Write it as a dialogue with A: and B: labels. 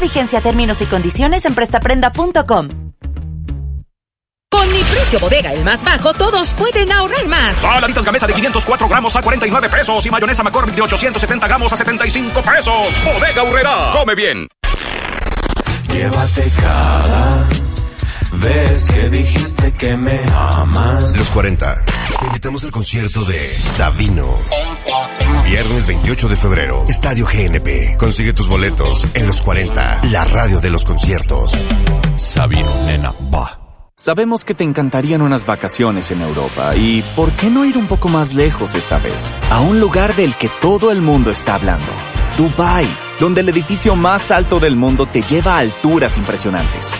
A: Vigencia, términos y condiciones en prestaprenda.com.
B: Con mi precio bodega, el más bajo, todos pueden ahorrar más.
C: Saladitas Gamesa de 504 gramos a 49 pesos y mayonesa McCormick de 870 gramos a 75 pesos. Bodega Aurrerá. Come bien.
D: Llévate cada vez que dijiste que me amas.
E: Los 40. Te invitamos al concierto de Sabino. Viernes 28 de febrero, Estadio GNP. Consigue tus boletos en Los 40, la radio de los conciertos.
F: Sabino, nena, va. Sabemos que te encantarían unas vacaciones en Europa y ¿por qué no ir un poco más lejos esta vez? A un lugar del que todo el mundo está hablando. Dubái, donde el edificio más alto del mundo te lleva a alturas impresionantes.